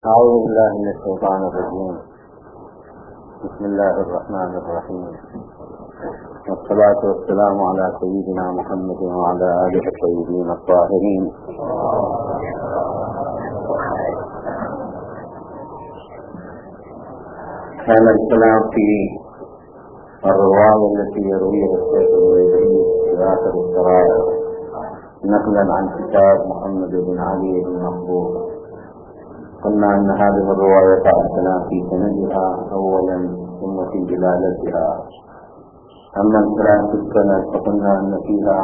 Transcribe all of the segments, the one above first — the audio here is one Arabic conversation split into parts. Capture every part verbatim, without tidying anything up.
أعوذ بالله من الشيطان الرجيم. بسم الله الرحمن الرحيم، والصلاة والسلام على سيدنا محمد وعلى آله الطيبين الطاهرين. كان الكلام في الرواية التي يرويها الشيخ الويزي في آخر السرائر نقلا عن كتاب محمد بن علي بن مخبور. قلنا أن هذه الرواية الكلام في سندها أولا ثم في دلالتها. أما الكلام في السند فقلنا أن فيها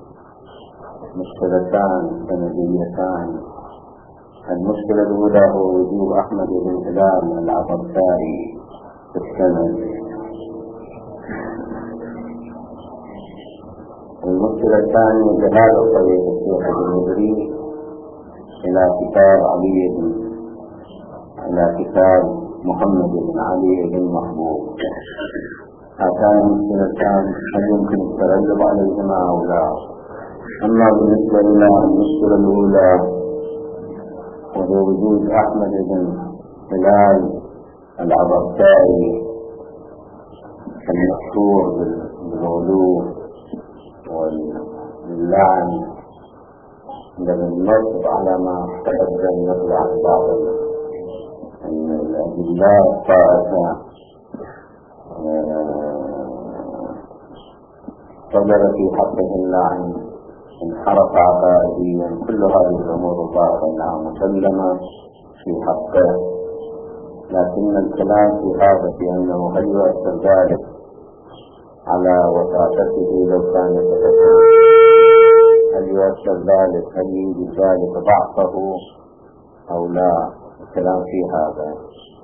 مشكلتان سنديتان. المشكلة الأولى هو وجود أحمد بن هلال العطرسائي في السند. المشكلة الثانية جهاز طريق الشيخ الوزري إلى كتاب علي بن إلى كتاب محمد بن علي بن محبوب. هاتان المشكلتان هل يمكن التغلب عليهما أو لا؟ أما بالنسبة إلى المشكلة الأولى وهو وجود أحمد بن هلال العطرسائي المشهور بالغلو واللعن بالنصب على ما تقدم نقل عن بعض الأدلة الطائفة صدر في حقه اللعن، انحرف عقائديا، كل هذه الأمور ظاهرة أنها مسلمة في حقه. لكن الكلام في هذا في أنه هل يؤثر ذلك على وثاقته لو كان يتفكر؟ هل يؤثر ذلك؟ هل يوجد ذلك ضعفه أو لا؟ الكلام في هذا.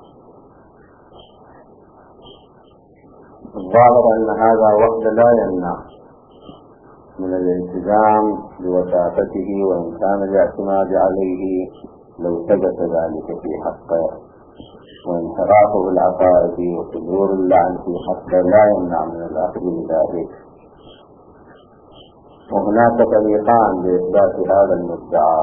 الظاهر أن هذا وحده لا يمنع من الالتزام بوثاقته، وإن كان الاعتماد عليه لو ثبت ذلك في حقه، وانحرافه العقائد وصدور اللعن في حقه لا يمنع من الأخذ بذلك. وهناك طريقان لإثبات هذا المدعى.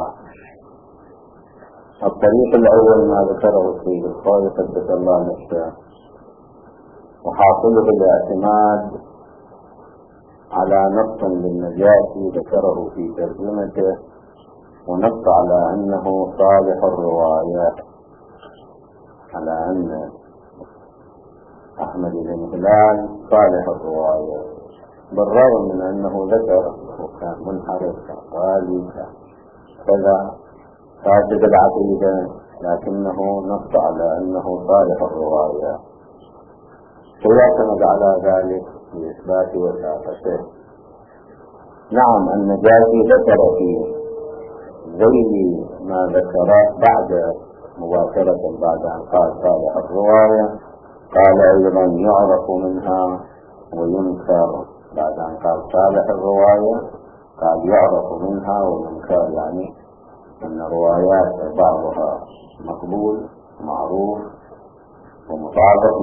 الطريق الأول ما ذكره السيد الخوي قدس الله نفسه، وحاصله الاعتماد على نص للنجاشي ذكره في ترجمته، ونص على أنه صالح الروايات، على أن أحمد بن هلال صالح الروايات، بالرغم من أنه ذكر وكان منحرف غالي كذا فاسد العقيدة، لكنه نص على أنه صالح الروايات، ويعتمد على ذلك لإثبات وثاقته. نعم، النجاشي ذكر في ذيل ما ذكر بعد مباشرة بعد أن قال صالح الرواية، قال أيضا يعرف منها وينكر. بعد أن قال صالح الرواية قال يعرف منها وينكر، يعني أن روايات بعضها مقبول معروف ومطابق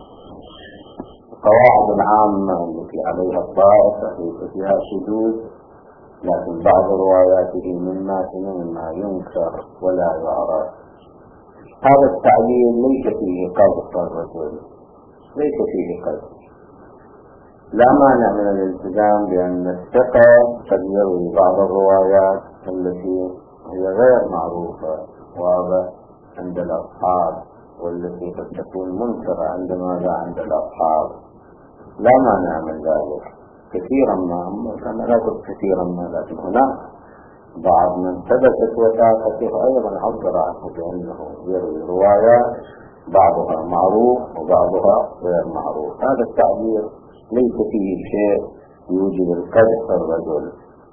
للقواعد العامة التي عليها الطائفة ليس فيها شذوذ، لكن بعض رواياته مما مما ينكر ولا يعرف. هذا التعليل ليس فيه قدح الرجل، ليس فيه قدح. لا مانع من الالتزام بأن الثقة قد يروي بعض الروايات التي هي غير معروفة واضح عند الأصحاب، والتي قد تكون منكرة عندما لا عند الأصحاب. لا مانع من ذلك كثيرا ما، كما لا قلت كثيرا ما، لكن هناك بعض من ثبتت وثاقته أيضا عبر عنه بأنه يروي روايات بعضها معروف وبعضها غير معروف. هذا التعبير ليس فيه شيء يوجب القدح في الرجل.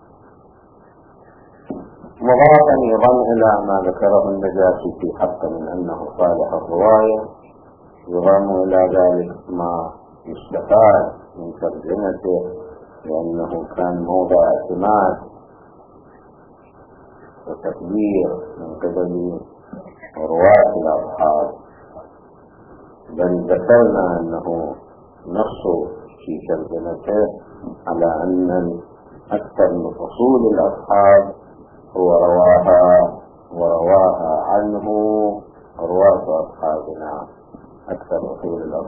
مضافا أيضا إلى ما ذكره النجاشي في حق من أنه صالح الرواية، يضم إلى ذلك ما يستفاد من ترجمته لأنه كان موضع اعتماد وتكبير من قبل رواة الأصحاب. بل ذكرنا أنه نص في ترجمته على أن أكثر من أصول الأصحاب هو رواها ورواها عنه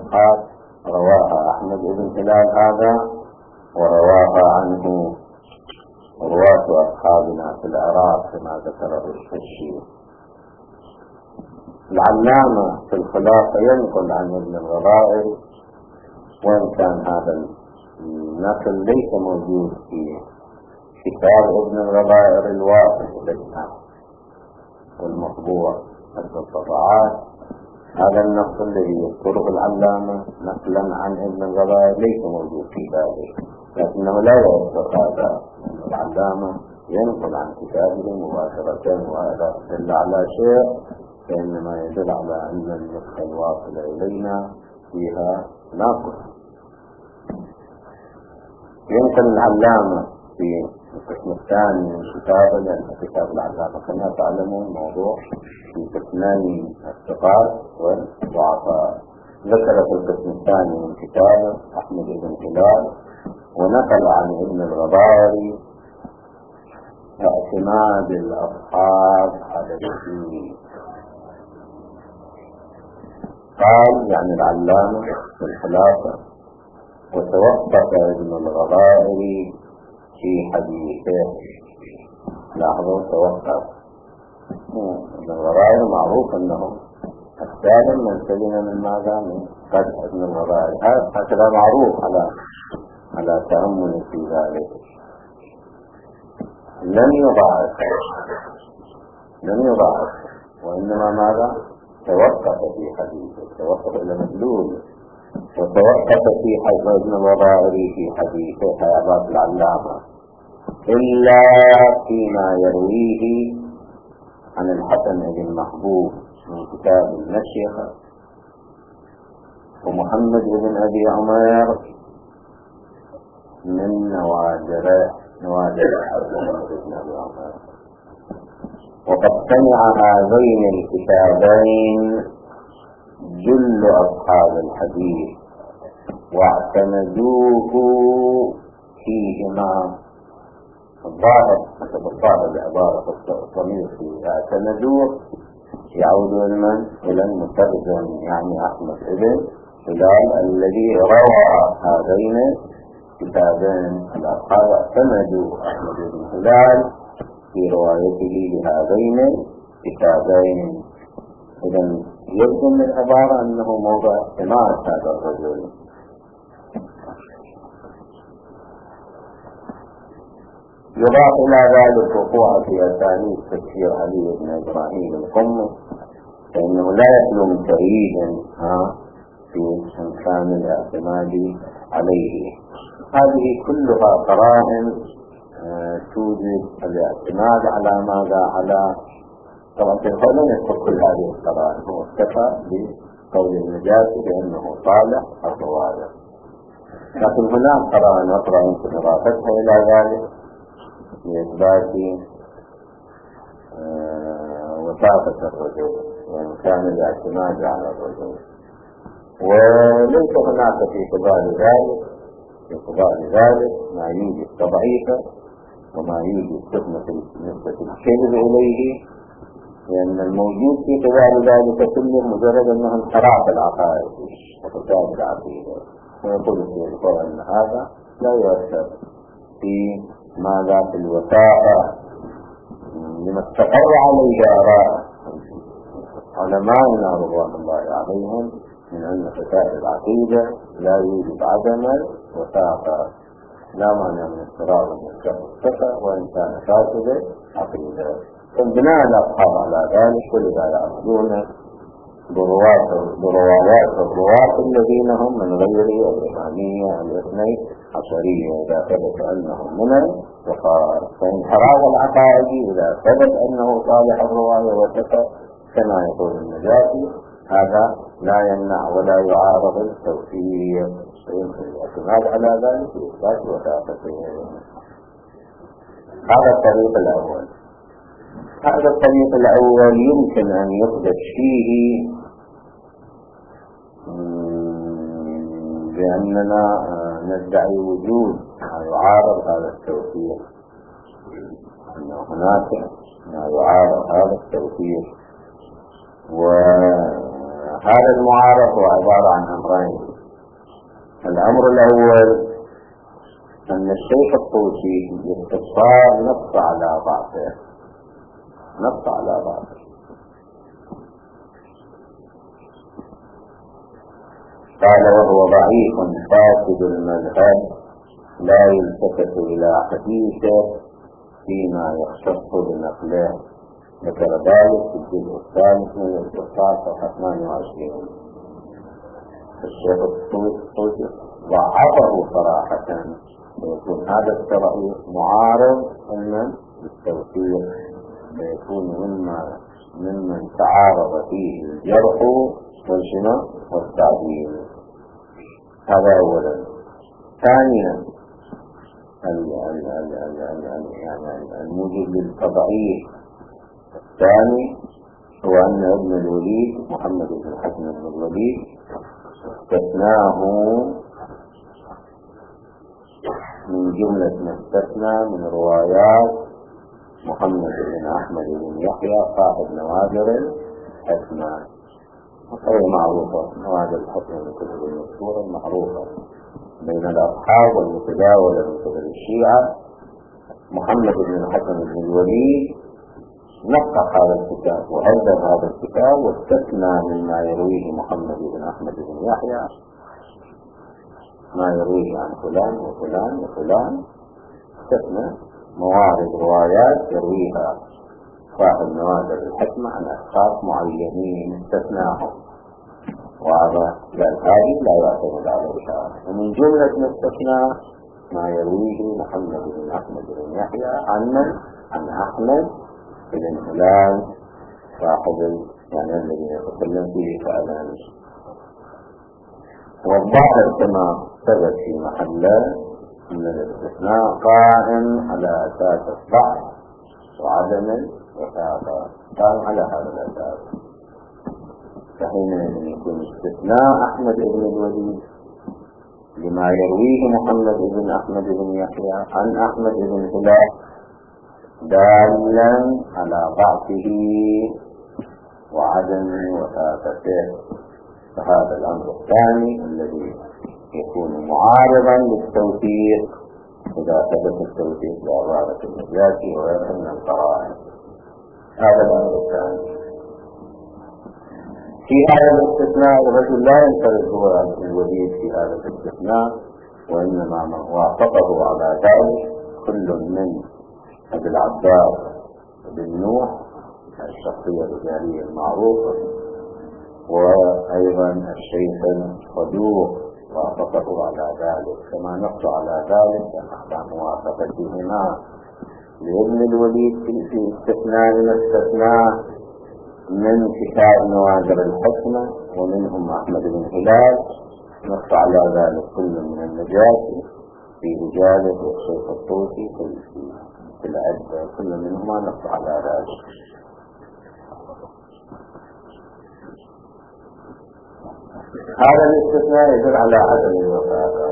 قال رواها أحمد بن هلال هذا ورواها عنه رواة أصحابنا في العراق كما ذكره الشيخ. العلامة في الخلاصة ينقل عن ابن الغضائر، وإن كان هذا النقل ليس موجود في كتاب ابن الغضائر الواقع لنا والمطبوع في الطبعات. هذا النص الذي يذكره العلامة نقلا عن ابن الغضائر ليس موجود في ذلك، لكنه لا يوثق هذا العلامة ينقل عن كتابه مباشرة، وهذا يدل على شيء فإنما يدل على أن النسخة الواصلة إلينا فيها ناقص. ينقل العلامة في القسم الثاني من كتابه، لأن كتاب العلامة كما تعلمون موضوع في قسمين الثقات والضعفاء. ذكر في القسم الثاني من كتابه أحمد بن هلال، ونقل عن ابن الغضائر اعتماد الأصحاب على الدين. قال يعني العلامة في الخلاصة: وتوقف ابن الغضائر في حديثه. لاحظوا توقف. ابن الغضائر معروف أنه السالم من سلم من ماذا؟ من قد ابن الغضائر، هكذا معروف على على تأمل في ذلك. لم يضاعف لم يضاعف وإنما ماذا؟ توقف في حديثه، توقف إلى مدلول، وتوقف في حديث ابن الغضائر في حديثه حيابات العلامة إلا فيما يرويه عن الحسن بن محبوب من كتاب المشيخة، ومحمد بن أبي عمير من نوادر نوادر محمد بن أبي عمير. وقد سمع هذين الكتابين جل أصحاب الحديث واعتمدوه فيهما. الظاهر حسب الظاهر بعبارة الضمير فيه اعتمدوه يعود من إلى المترجم، يعني أحمد بن هلال الذي روى هذين كتابين. الأصحاب اعتمدوا أحمد بن هلال في روايته لهذين الكتابين. إذن يبدو من العبارة أنه موضع اعتماد هذا الرجل. يضاف إلى ذلك وقوع في أساليب تفسير علي بن إبراهيم القمي، فإنه لا يخلو من تأييد في إمكان الاعتماد عليه. هذه كلها قرائن توجد الاعتماد على ماذا؟ على طبعا تلقون يذكر كل هذه القرائن، هو اكتفى بقول النجاسي بأنه صالح الرواية، لكن هناك قرائن أخرى يمكن إضافتها إلى ذلك لإثبات وثاقة الرجل وإمكان الاعتماد على الرجل. وليس هناك في قبال ذلك في قبال ذلك ما يوجد تضعيفه وما يوجد تهمة نسبة الكذب إليه، لأن الموجود في قبال ذلك كله مجرد أنه انحراف العقائد وفساد العقيدة. ويقول الشيخ أن هذا لا يؤثر في ماذا؟ في الوثاقة لما استقر عليه آراء علماءنا رضوان الله عليهم من أن فساد العقيدة لا يوجد عدم الوثاقة، لا مانع من اضطرار الثقة وإن كان فاسد عقيدة. فالبناء الأصحاب على ذلك ولذا يأخذون بروايات الرواة الذين هم من غير الرحمانية الاثني عشرية إذا ثبت أنهم من الوقار. فانحراف العقائد إذا ثبت أنه صالح الرواية وثقة كما يقول النجاسي هذا لا يمنع ولا يعارض التوفيق، فيمكن الاعتماد على ذلك بإثبات وثاقته. هذا الطريق الأول. هذا الطريق الأول يمكن أن يقدش فيه بأننا ندعي وجود ما يعارض هذا التوفيق، أن هناك ما يعارض هذا التوفيق، وهذا هذا المعارض هو عبارة عن أمرين. الأمر الأول أن الشيخ الطوسي باختصار نص على ضعفه، نص على ضعفه. قال: وهو ضعيف فاسد المذهب لا يلتفت إلى حديثه فيما يختص بنقله. ذكر ذلك في الجزء الثالث من الاختصار صفحة ثمانية وعشرين. الشيخ الطوسي ضعفه صراحة، ويكون هذا التضعيف معارض أن بالتوثيق، فيكون مما ممن تعارض فيه الجرح والشنو والتعديل. هذا أولا. ثانيا الموجب للتضعيف الثاني هو أن ابن الوليد محمد بن الحسن بن الوليد استثناه من جملة ما استثنى من روايات محمد بن أحمد بن يحيى صاحب نوادر الحسنى، وهي معروفة. نوادر الحسنى من الكتب المشهورة المعروفة بين الأصحاب والمتداولة من قبل الشيعة. محمد بن الحسن بن الوليد نقح هذا الكتاب وهذب هذا الكتاب واستثنى مما يرويه محمد بن أحمد بن يحيى، ما يرويه عن فلان وفلان وفلان، استثنى موارد روايات يرويها صاحب نوادر الحكمة عن أشخاص معينين استثناهم، وهذا هذه لا يعتمد على الإشارة. ومن جملة ما استثنى ما يرويه محمد بن أحمد بن يحيى عن عن أحمد بن هلال صاحب يعني الذي يتكلم فيه فعلا. والظاهر كما ثبت في محله أن الاستثناء قائم على أساس الضعف وعدم الوثاقة، قائم على هذا الأساس. فحينئذ يكون استثناء أحمد بن الوليد لما يرويه محمد بن أحمد بن يحيى عن أحمد بن هلال دالا على ضعفه وعدم وثاقته. فهذا الأمر الثاني الذي يكون معارضا للتوثيق إذا ثبت التوثيق بعبارة النجاشي وغيرها من القرائن. هذا الأمر الثاني. في هذا الاستثناء الرجل لا ينفرد هو عن الوليد في هذا الاستثناء، وإنما من وافقه على ذلك كل من أبي العباس بن نوح الشخصية الرجالية المعروفة، وأيضا الشيخ الصدوق وافقه على ذلك، كما نص على ذلك عن موافقتهما لابن الوليد في استثناء ما استثناء من كتاب نوادر الحكمة، ومنهم أحمد بن هلال نص على ذلك كل من النجاشي في رجاله والشيخ الطوسي في العدة، كل منهما نص على ذلك. هذا الاستثناء يدل على عدم الوثاقة،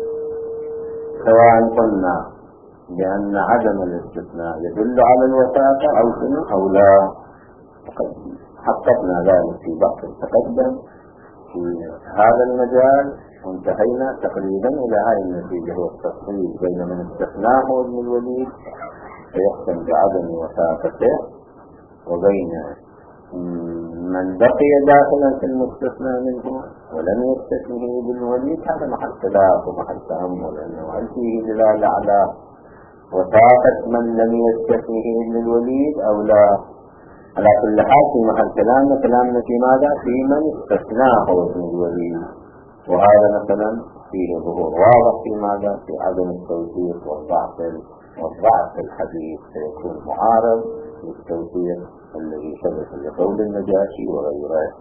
سواء قلنا بأن عدم الاستثناء يدل على الوثاقة أو شنو أو لا. حققنا ذلك في بحث التقدم في هذا المجال، وانتهينا تقريبا إلى هذه النتيجة، هو التفصيل بين من استثناه ابن الوليد فيحكم بعدم وثاقته، وبين من بقي داخلا في المستثنى منه ولم يستثنه ابن الوليد. هذا محل خلاف ومحل تأمل، أنه هل فيه دلالة على وثاقة من لم يستثنه ابن الوليد أو لا. على كل حال في محل كلامنا كلامنا في ماذا؟ في من استثناه ابن الوليد، وهذا مثلا فيه ظهور واضح في ماذا؟ في عدم التوثيق والضعف والضعف الحديث، سيكون معارض للتوثيق الذي ثبت لقول النجاشي وغيره.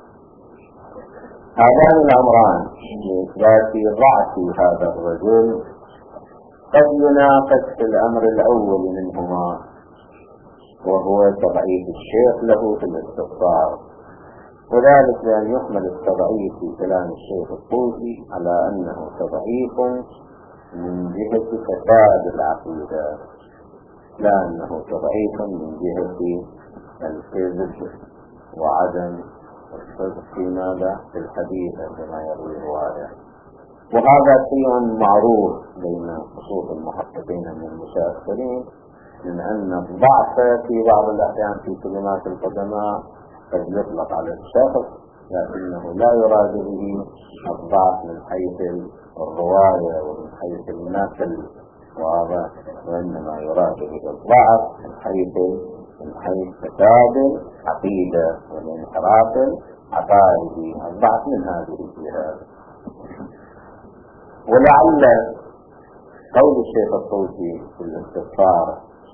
هذان الأمران لإثبات ضعف هذا الرجل قد يناقش في الأمر الأول منهما، وهو تضعيف الشيخ له في الاستفسار، وذلك لأن يحمل التضعيف في كلام الشيخ الطوسي على أنه تضعيف من جهة فساد العقيدة، لا أنه تضعيف من جهة الكذب وعدم الصدق في ماذا؟ في الحديث عندما يروي رواية. وهذا شيء معروف بين خصوص المحققين من المتأخرين من أن الضعف في بعض الأحيان في كلمات القدماء قد يطلق على الشخص، لكنه لا يراد به الضعف من حيث الرواية ومن حيث النقل، واضح، وإنما يراد به الضعف من حيث من حيث فساد العقيدة والانحراف العقائدي، الضعف من هذه الجهات. ولعل قول الشيخ الطوسي في الاستغفار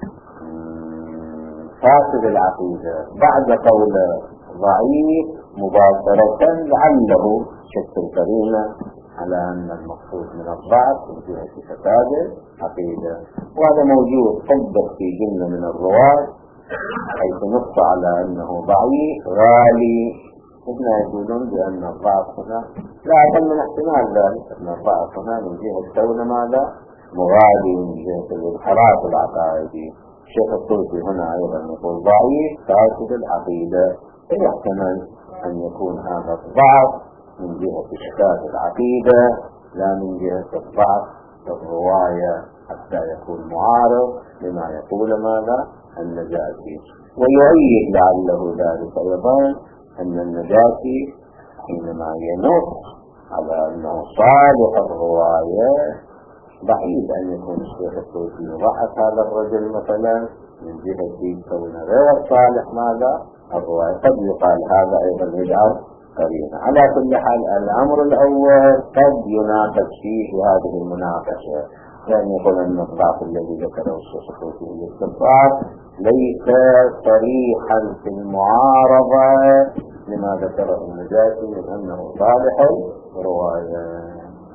فاسد العقيدة بعد قول ضعيف مباشرة لعله شك الكريمة على أن المقصود من الضعف من جهة فساد العقيدة، وهذا موجود صدق في جملة من الرواة حيث نص على أنه ضعيف غالي. هنا يقولون بأن الضعف هنا لا أقل من احتمال ذلك، أن الضعف هنا من جهة كون ماذا؟ مغالي، من جهة الانحراف العقائدي. الشيخ الطوسي هنا أيضا يقول ضعيف فاسد العقيدة، يحتمل أن يكون هذا الضعف من جهة فساد العقيدة لا من جهة الضعف الرواية حتى يكون معارض لما يقول ماذا؟ النجاشي. ويؤيد لعله ذلك أيضا أن النجاشي حينما ينص على أنه صالح الرواية بعيد أن يكون الشيخ الطوسي يضحك هذا الرجل مثلا من جهة كون غير صالح ماذا؟ الرواية. قد يقال هذا أيضا يجعل قرينة. على كل حال الأمر الأول قد يناقش فيه هذه المناقشة، لأن يقول أن الضعف الذي ذكره الشيخ الطوسي في الاستغفار ليس صريحا في المعارضة لما ذكره النجاشي من أنه صالح رواية.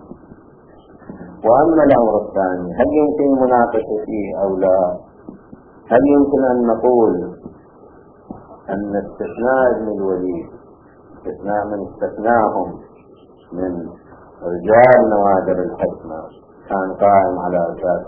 وأما الأمر الثاني، هل يمكن المناقشة فيه أو لا؟ هل يمكن أن نقول أن استثناء ابن الوليد استثناء من استثناهم من رجال نوادر الحكمة كان قائم على أساس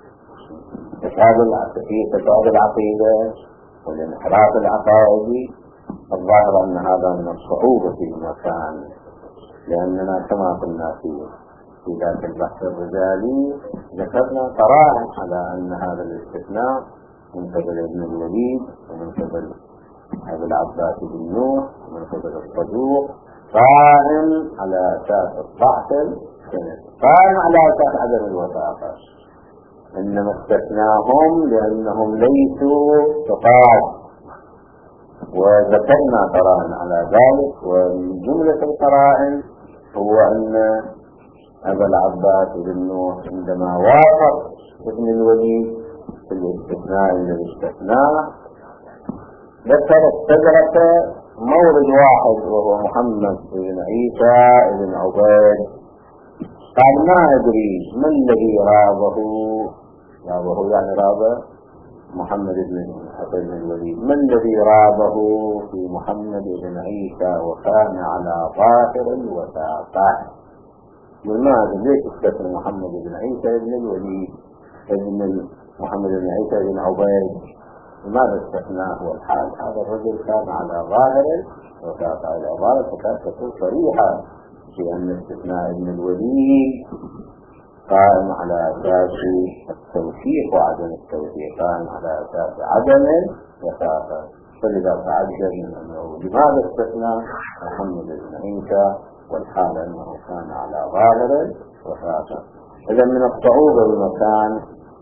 فساد العقيدة والانحراف العقائدي؟ الظاهر أن هذا من الصعوبة في المكان، لأننا كما قلنا في في ذات البحث الرجالي ذكرنا قرائن على أن هذا الاستثناء من قبل ابن الوليد ومن قبل أبي العباس بن نوح ومن قبل الصدوق قائم على أساس الضعف السند، قائم على أساس عدم الوثاقة، إنما استثناهم لأنهم ليسوا ثقات. وذكرنا قرائن على ذلك، ومن جملة القرائن هو أن أبا العباس بن نوح عندما وافق ابن الوليد في الاستثناء الذي استثناه ذكر الشجرة مورد واحد وهو محمد بن عيسى بن عبيد. قال ما أدري ما الذي رابه، رابه يعني رابه محمد بن الوليد، ما الذي رابه في محمد بن عيسى وكان على ظاهر الوثاقة؟ لماذا ليش استثنى محمد بن عيسى بن الوليد ابن محمد بن عيسى بن عبيد؟ لماذا استثناه والحال هذا الرجل كان على ظاهر الوثاقة؟ العبارة كانت تكون صريحة في أن استثناء ابن الوليد قائم على أساس التوثيق وعدم التوثيق، قائم على أساس عدم الوثاقة. فلذا تعجب من أنه لماذا استثنى محمد بن عيسى والحال أنه كان على ظاهر الوثاقة. إذا من الصعوبة المكان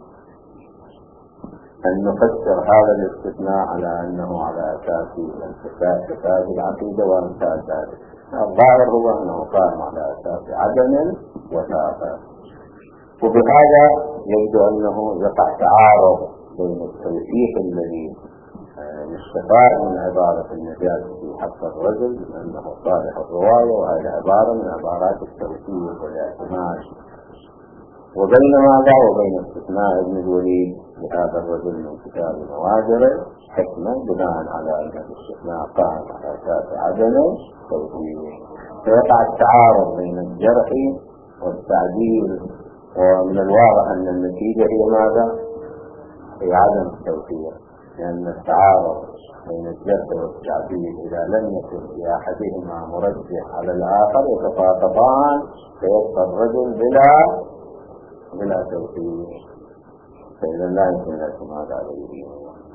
أن نفسر هذا الاستثناء على أنه على أساس فساد العقيدة وأمثال ذلك. الظاهر هو أنه قائم على أساس عدم الوثاقة. وبهذا يبدو أنه يقع تعارض بين التوثيق الذي يستفاد من عبارة النجاة في حق الرجل أنه صالح الرواية، وهذه عبارة من عبارات التوثيق والاعتماد، وبين ماذا وبين استثناء ابن الوليد لهذا الرجل من كتاب نوادر حكمة بناء على أن الاستثناء قائم على أساس عدم التوثيق. فيقع التعارض بين الجرح والتعديل، ومن الواضح أن النتيجة هي ماذا؟ هي عدم التوثيق. لأن التعارض بين الجد والتعديل إذا لم يكن في أحدهما مرجح على الآخر يتفاقطان فيبقى الرجل بلا بلا توفيق، فإذا لا يمكن الاعتماد عليه.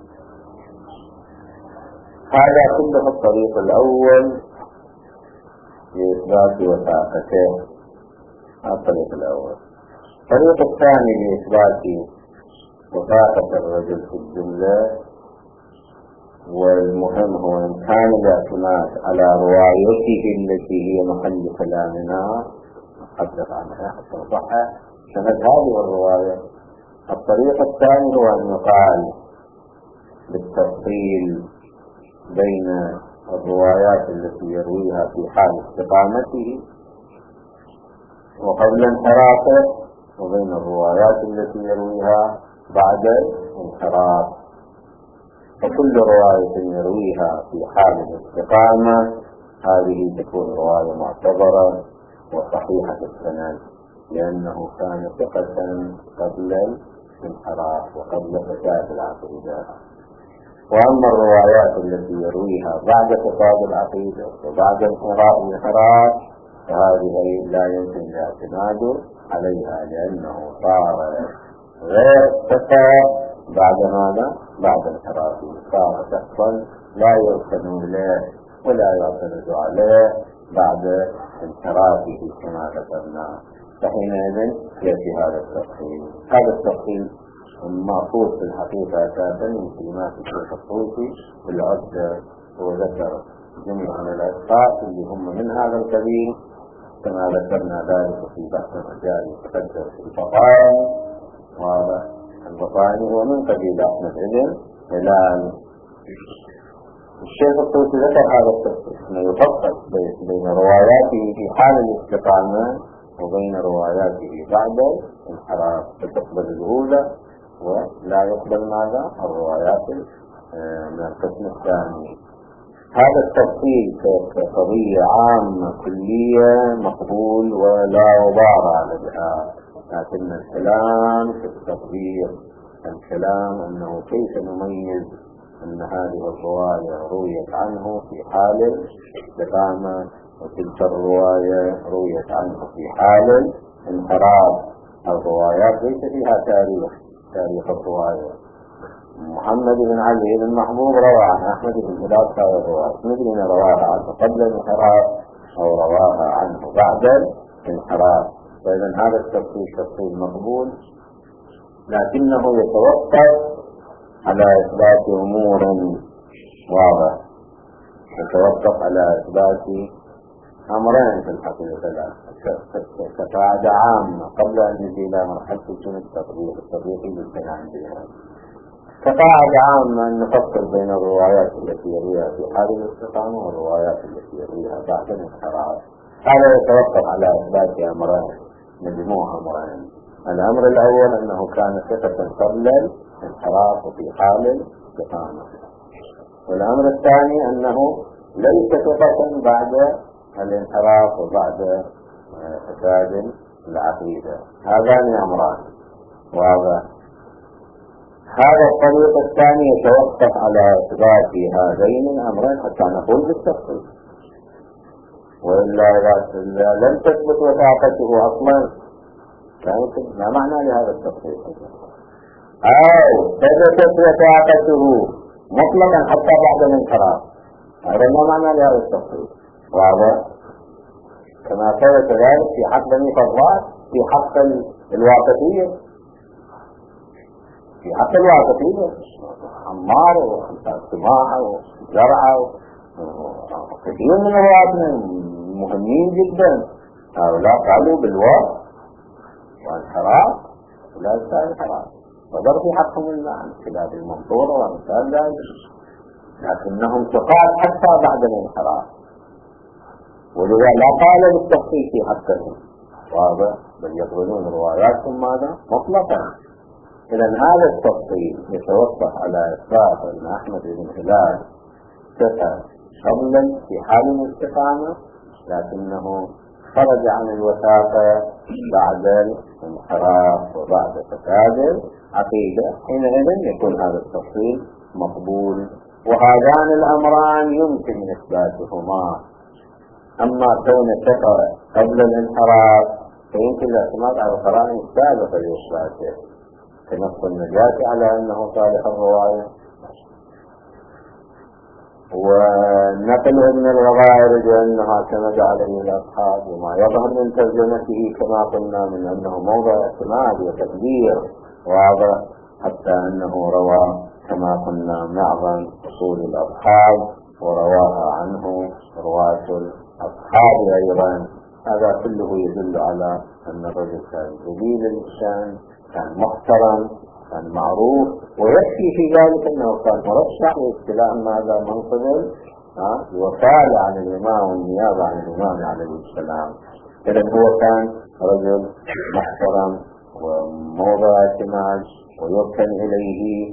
هذا كله الطريق الأول لإثبات وثاقته، هذا الطريق الأول. الطريق الثاني لإثبات وثاقة الرجل في الجملة، والمهم هو إمكان الاعتماد على روايته التي هي محل كلامنا نتحدث عنها حتى نصحح سند هذه الرواية. الطريق الثاني هو أن يقال بالتفصيل بين الروايات التي يرويها في حال استقامته وقبل انحرافه، وبين الروايات التي يرويها بعد الانحراف. فكل رواية يرويها في حال الاستقامة هذه تكون رواية معتبرة وصحيحة السند، لأنه كان ثقة قبل الانحراف وقبل فساد العقيدة. وأما الروايات التي يرويها بعد فساد العقيدة وبعد الانحراف فهذه لا يمكن الاعتماد عليها، لأنه صار غير ثقة بعد ماذا؟ بعد انحرافه، صار شخصا لا يركن إليه ولا يعتمد عليه بعد انحرافه كما ذكرنا. فحينئذ يأتي هذا التفصيل. هذا التفصيل المعقود في الحقيقة أساسا من كلمات الشيخ الطوسي بالعدة، وذكر جملة من الأشخاص اللي هم من هذا القبيل كما ذكرنا ذلك في بحث الرجال يتقدر في الفضائل. وهذا الفضائل هو من قبيل أحمد بن هلال. الشيخ الطوسي ذكر هذا التفصيل أنه يفصل بين رواياته في حال الاستقامة وبين رواياته بعد الانحراف، فتقبل الأولى ولا يقبل ماذا؟ الروايات من القسم الثاني. هذا التفصيل كقضية عامة كلية مقبول ولا غبار على بها، لكن الكلام في التطبيق، الكلام أنه كيف نميز أن هذه الرواية رويت عنه في حال الاستقامة وتلك الرواية رويت عنه في حال انحراف. الروايات ليس فيها تاريخ تاريخ الرواية. محمد بن علي بن محبوب روى عن أحمد بن هلال هذه الرواية، مثل رواها عنه قبل الانحراف أو رواها عنه بعد الانحراف. فإذا هذا التفصيل تفصيل مقبول، لكنه يتوقف على إثبات أمور واضح، يتوقف على إثبات أمرين في الحقيقة كقاعدة عامة قبل أن نجي إلى مرحلة التطبيق التطبيقي للكلام بها. كقاعدة عامة أن نفصل بين الروايات التي يرويها في حال الاستقامة والروايات التي يرويها بعد الانحراف. هذا يتوقف على إثبات أمرين، مجموعة أمرين. الأمر الأول أنه كان ثقة قبل الانحراف وفي حال الاستقامة، والأمر الثاني أنه ليس ثقة بعد الانحراف وبعد فساد العقيدة. هذان أمران واضح. هذا الطريق الثاني يتوقف على إثبات هذين الأمرين حتى نقول بالتفصيل، وإلا إذا لم تثبت وثاقته أصلا لا معنى لهذا التفصيل، أو ثبتت وثاقته مطلقا حتى بعد الانحراف، هذا لا معنى لهذا التفصيل. واضح؟ كما ثبت ذلك في حق بني فضال في حق الواقفية، في حق الواقفية عمار وسماحة وزرعة وكثير من الواقفين مهمين جدا، هؤلاء قالوا بالواقف والانحراف ولا يستاهل الانحراف، وضر في حقهم المعنى خلاف المنصورة وامثال ذلك، لكنهم ثقات حتى بعد الانحراف، ولذا لا قال بالتفصيل في حقهم. واضح؟ بل يقبلون رواياتهم ماذا؟ مطلقا. إذا هذا التفصيل يتوقف على إثبات أن أحمد بن هلال ثقة قبلا في حال الاستقامة، لكنه خرج عن الوثاقة بعد الانحراف وبعد فساد العقيدة. حينئذ يكون هذا التفصيل مقبول. وهذان الأمران يمكن إثباتهما. أما كون سفر قبل الانحراف فيمكن الاعتماد على القرائن السابقة لإثباته كنص النجاة على أنه صالح الرواية، ونقله من الغرائب بأنه اعتمد عليه الأصحاب، وما يظهر من ترجمته كما قلنا من أنه موضع اعتماد وتقدير واضح، حتى أنه روى كما قلنا معظم أصول الأصحاب ورواها عنه رواة الأصحاب أيضا. هذا كله يدل على أن الرجل كان جليل الشأن، كان محترم، كان معروف، ويكفي في ذلك أنه كان مرشح لاستلام هذا منصب الوكالة عن الإمام والنيابة عن الإمام عليه السلام. إذن هو كان رجل محترم وموضع اعتماد ويركن إليه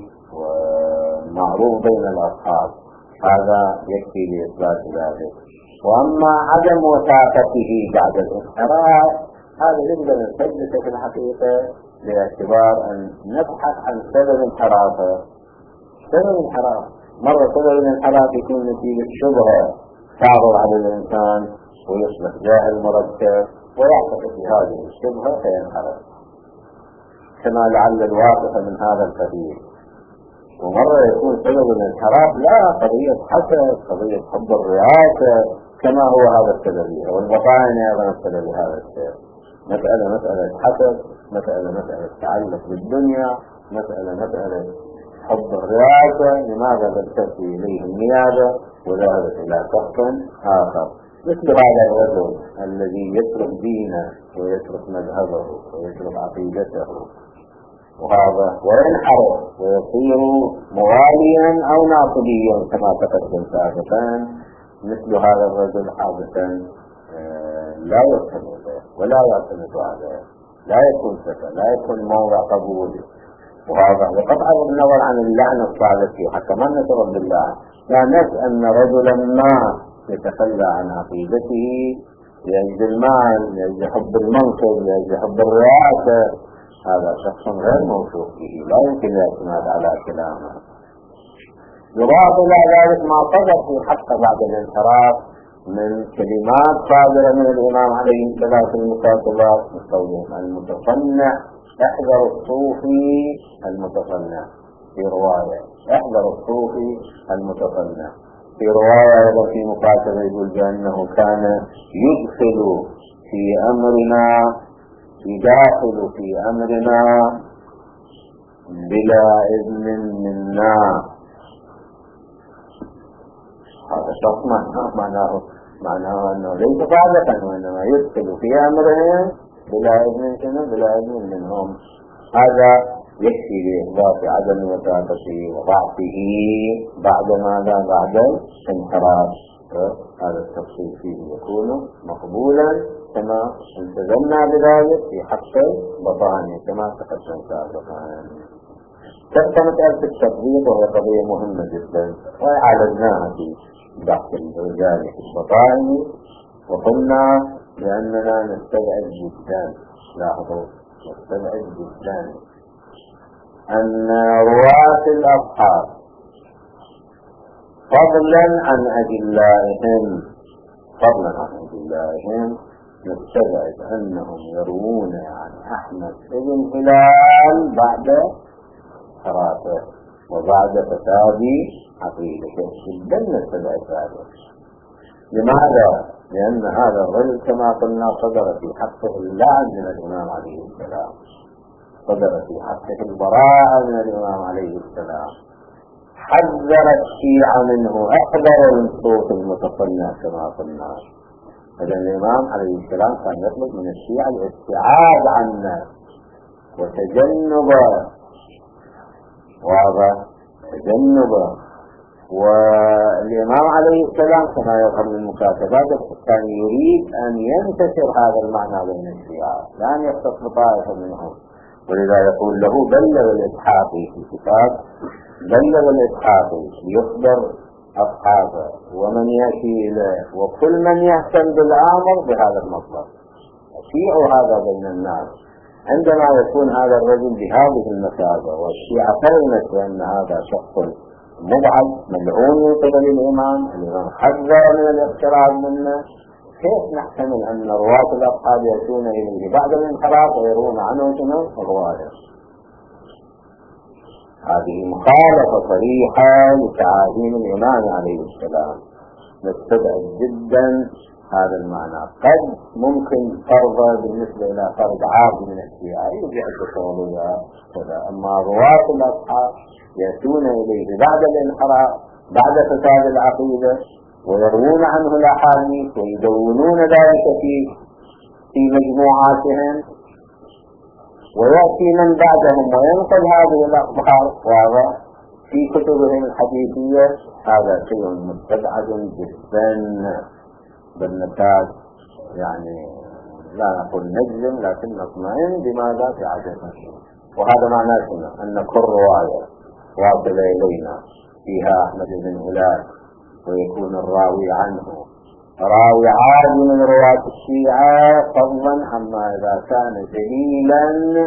ومعروف بين الأصحاب، هذا يكفي لإثبات ذلك. وأما عدم وثاقته بعد الانحراف هذا يجب أن نثبت في الحقيقة باعتبار أن نبحث عن سبب انحرافه. سبب انحراف مرة سبب الانحراف يكون نتيجة شبهة تعرض على الإنسان ويصبح جاهل مركب ويعتقد بهذه الشبهة فينحرف، كما لعل الواقع من هذا القبيل. ومرة يكون سبب الانحراف لا قضية حسد، قضية حب الرئاسة كما هو هذا السبب، والبطائن أيضا السبب هذا الشيء. مسألة مسألة حسد، مسألة مسألة تعلق بالدنيا، مسألة مسألة حب الرئاسة، لماذا لم تأتي إليه النيابة وذهبت إلى شخص آخر. مثل هذا الرجل الذي يترك دينه ويترك مذهبه ويترك عقيدته وهذا وينحرف ويصير مواليا أو ناصبيا كما تقدم سابقا، مثل هذا الرجل حادثا لا يعتمد ولا يعتمد عليه، لا يكون سكن، لا يكون موضع قبول. وهذا بقطع النظر عن اللعنة الصالح فيه حتى ما نترد بالله، لا نسأل أن رجلا ما يتخلى عن عقيدته لأجل المال، لأجل حب المنصب، لأجل حب الرئاسة، هذا شخص غير موثوق به، لا يمكن الاعتماد على كلامه. يضاف إلى ذلك ما صدر في حقه بعد الانحراف من كلمات صادرة من الإمام عليه السلام في المكاتبات الصوفية المتصنع، احذر الصوفي المتصنع في رواية، احذر الصوفي المتصنع في رواية. أيضا في مكاتبة يقول بأنه كان يدخل في أمرنا يداخل في أمرنا بلا إذن منا. هذا شخص معناه معناه أنه ليس فعلة، وإنما يدخل في أمرهم بلا إذن بلا إذن منهم. هذا يكفي لإثبات عدم وثاقته وضعفه بعد ماذا؟ بعد الانحراف. هذا التفصيل فيه يكون مقبولا كما التزمنا بذلك في حق البطانة كما تقدم سابقا. تبقى مسألة التطبيق وهي قضية مهمة جدا وعالجناها في بحث الرجال في البطانة، وقلنا بأننا نستبعد جدا، لاحظوا نستبعد جدا أن رواة الأصحاب فضلا عن أجلائهم فضلا عن أجلائهم نستبعد أنهم يروون عن أحمد بن هلال بعد حراسه وبعد فساد عقيدته، جدا نستبعد ذلك. لماذا؟ لأن هذا الرجل كما قلنا صدر في حقه اللعن من الإمام عليه السلام، صدر في حقه البراءة من الإمام عليه السلام، حذر الشيعة منه، أحذر من صوت المتصنع كما قلنا. إذا الإمام عليه السلام كان يطلب من الشيعة الابتعاد عنه وتجنبه، واضح تجنبه. والإمام عليه السلام كما يظهر من المكاتبات كان يريد أن ينتشر هذا المعنى بين الشيعة، لا أن يختص بطائفة منهم، ولذا يقول له بلغ الإسحاقي في كتاب بلغ الإسحاقي يخبر أصحابه ومن يأتي إليه وكل من يهتم بالأمر بهذا المطلب، أشيعوا هذا بين الناس. عندما يكون هذا الرجل بهذه المثابة والشيعة فهمت بأن هذا شخص مبعد ملعون من قبل الإمام، الإمام حذر من الاقتراب منه، كيف نحتمل أن رواة الأصحاب يأتون إليه بعد الانحراف ويرون عنه شنو الرواية؟ هذه مخالفة صريحة لتعاليم الإمام عليه السلام. نستبعد جدا هذا المعنى. قد ممكن فرض بالنسبة إلى فرض عادي من الشيعة يرجع التصورية كذا، أما رواة الأصحاب يأتون إليه بعد الانحراف بعد فساد العقيدة ويروون عنه الأحاديث ويدونون ذلك في في مجموعاتهم، ويأتي من بعدهم وينقل هذه الأخبار واضح في كتبهم الحديثية. هذا شيء مستبعد جدا بالنتاج، يعني لا نقول نجزم لكن نطمئن بماذا في عجزنا. وهذا معناه أن كل رواية واصلة إلينا فيها أحمد بن هلال ويكون الراوي عنه راوي عادي من رواة الشيعة، فضلا عما إذا كان دليلا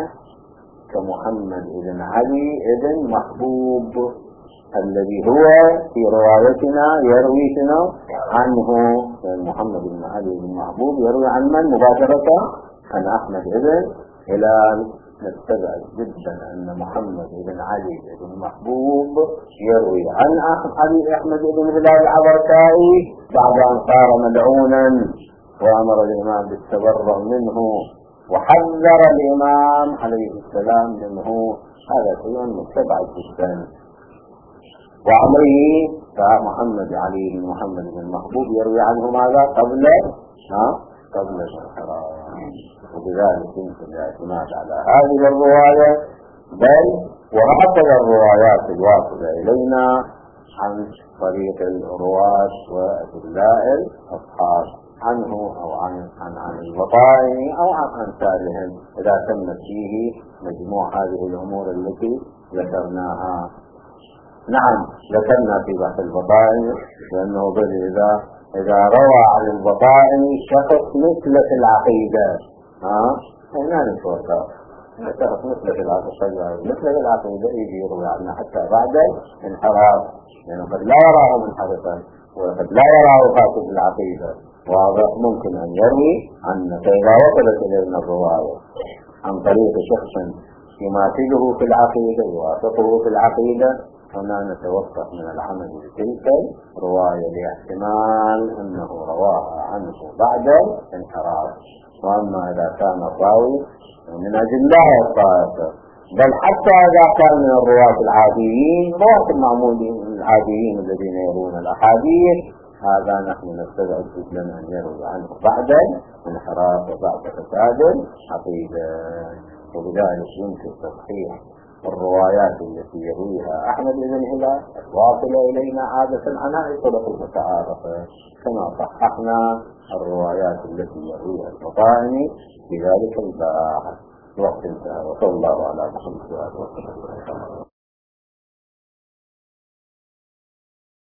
كمحمد بن علي بن محبوب الذي هو في روايتنا يروي عنه. محمد بن علي بن محبوب يروي عن من مباشرة؟ عن أحمد بن هلال. نستبعد جدا أن محمد بن علي بن محبوب يروي عن أحمد بن هلال العبركائي بعد أن صار ملعونا وأمر الإمام بالتبرع منه وحذر الإمام عليه السلام منه. هذا شيء مستبعد جدا. وعليه فمحمد علي بن محمد بن محبوب يروي عنه ماذا؟ قبل ها قبل الانحراف، وبذلك يمكن الاعتماد على هذه الرواية، بل وهكذا الروايات الواصلة إلينا عن طريق الرواة وأدلاء الأصحاب عنه أو عن عن عن البطائن أو عن أمثالهم، إذا تمت فيه مجموع هذه الأمور التي ذكرناها. نعم ذكرنا في بحث البطائن لأنه بل إذا إذا روى عن البطائن شخص مثل في العقيدة ها هنا نتوقف شخص مثل في العقيدة مثل في العقيدة يجي يروي عنه حتى بعد انحراف، لأنه قد لا يراه منحرفا وقد لا يراه فاسد العقيدة، واضح ممكن أن يروي عنه. فإذا وصلت إلينا الرواية عن طريق شخص يماثله في العقيدة يوافقه في العقيدة، هنا نتوقف من العمل بتلك الرواية لاحتمال أنه رواها عنه بعد انحراف. وأما إذا كان الراوي من أجلاء الطائفة، بل حتى إذا كان من الرواة العاديين رواة المعمولين العاديين الذين يرون الأحاديث، هذا نحن نستبعد جدا أن يروي عنه بعد انحراف وبعد فساد عقيدة. وبذلك يمكن تصحيح الروايات التي يرويها أحمد بن هلال واصلة إلينا عادة عنها الطرق المتعارفة، كما صححنا الروايات التي يرويها البطائني بذلك الباحث. وقت انتهى، وصلى الله على محمد وعلى آله وصحبه.